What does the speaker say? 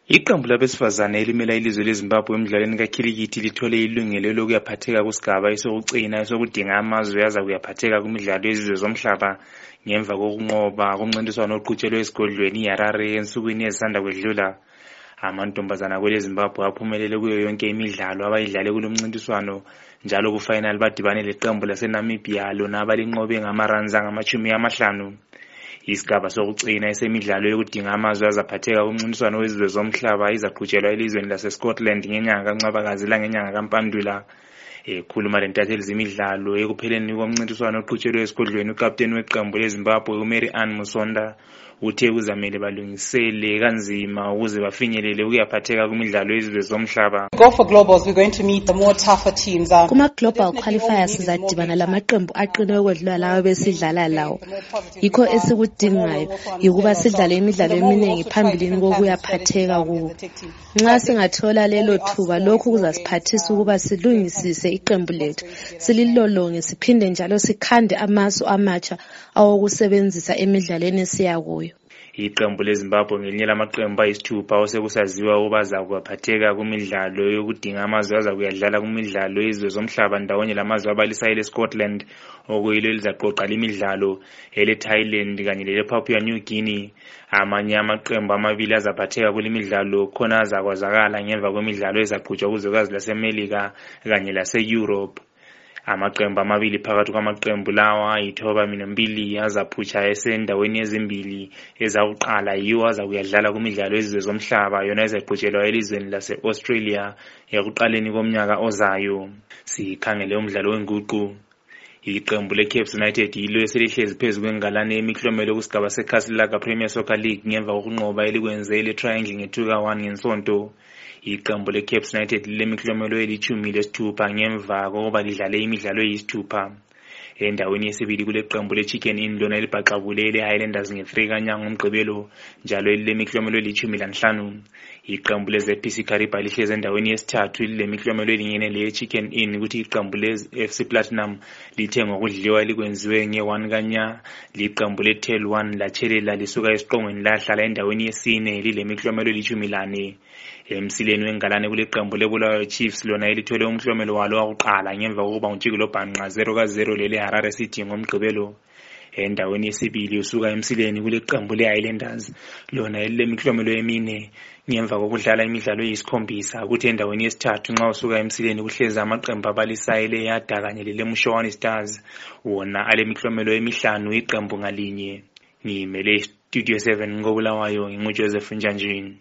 Iqembu labesifazane elimela ilizwe leZimbabwe emidlalweni kakhilikithi lithole ilungelo lokuyaphatheka kusigaba esokugcina esokudinga amazwe aza kuyaphatheka kumidlalo yezizwe zomhlaba ngemva kokunqoba kumncintiswano oqhutshelwe esigodlweni iHarare ensukwini ezisanda kwedlula. Amantombazana kweleZimbabwe aphumelele kuyo yonke imidlalo abayidlale kulomncintiswano, njalo kufinal badibane leqembu laseNamibia lona abalinqobe ngamaruns angama-50. Isigaba sokugcina esemidlalo yokudinga amazwe azaphatheka kumncintiswano wezizwe zomhlaba izaqhutshelwa elizweni laseScotland ngenyanga kaNcwabakazi langenyanga kaMpandula. Ekhuluma lentatheli zemidlalo ekupheleni komncintiswano oqhutshelwe esigodlweni, ukapteni weqembu leZimbabwe uMary-Ann Musonda uthe kuzamele balungisele kanzima ukuze bafinyelele ukuyaphatheka kumidlalo yezizwe zomhlaba. Go for globals, we're going to meet the more tougher teams. Kuma global qualifiers sizadibana lamaqembu aqine ukwedlula lawo besidlala lawo. Yikho esikudingayo ukuba sidlale imidlalo eminingi phambilini kokuyaphatheka kuwo. Nxa singathola lelo thuba, lokhu kuzasiphathisa ukuba silungisise iqembu lethu, sililolonge siphinde njalo sikhande amasu amatsha awokusebenzisa emidlalweni esiyakuyo. Iqembu leZimbabwe ngelinye lamaqembu ayisithupha osekusaziwa ukuba azakuphatheka kumidlalo yokudinga amazwe azakuyadlala kumidlalo yezizwe zomhlaba ndawonye lamazwe abalisayo leScotland, okuyilo elizaqoqa imidlalo eleThailand kanye lelePapua New Guinea. Amanye amaqembu amabili azaphatheka kulimidlalo khona azakwazakala ngemva kwemidlalo ezaqhutshwa kuzwekazi laseMelika kanye lase-Europe. Amaqembu amabili phakathi kwamaqembu lawa ayi-2 azaphutsha esendaweni ezimbili ezakuqala yiwo azakuyadlala kumidlalo yezizwe zomhlaba yona ezaqhutshelwa elizweni lase-Australia ekuqaleni komnyaka ozayo. Sikhangele umdlalo wenguqu. Iqembu leCape United yilo eselihlezi phezu kwengalane yemiklomelo kusigaba seCastle Premier Soccer League ngemva kokunqoba elikwenze ile-Triangle nge-2-1 ngensonto. Iqembu leCape United lilemiklomelo eli-16 ngemva kokuba lidlale imidlalo eyisithupha. Endaweni yesibili kuleqembu leChicken Inn lona elibhaxabule ile-Highlanders nge-3 kaNyanga ngoMgqibelo, njalo lilemiklomelo eli-15. Iqembu leZPC Kariba lihlezi endaweni yesithathu lilemiklomelo elingene leChicken Inn, ukuthi iqembu leFC Platinum lithe ngokudliwa elikwenziwe nge-1 kaNyanga. Liqembu leTel 1 latshelela lisuka esiqongweni lahlala endaweni yesine lilemiklomelo eli-14. Emsileni wengalane kuleqembu leBulawayo Chiefs lona elithole umklomelo walo wakuqala ngemva kokuba uNtshikilo Bhanqa 0-0 leleHarare City ngoMgqibelo. Endaweni yesibili usuka emsileni kuleqembu leHighlanders lona elilemiklomelo emine ngemva kokudlala imidlalo eyi-7, kuthi endaweni yesithathu nxa usuka emsileni kuhlezi amaqembu abalisayo leYada kanye leleMshowana Stars wona alemiklomelo emi5 iqembu ngalinye. Ngimele Studio 7 ngoBulawayo, nginguJoseph Njanjini.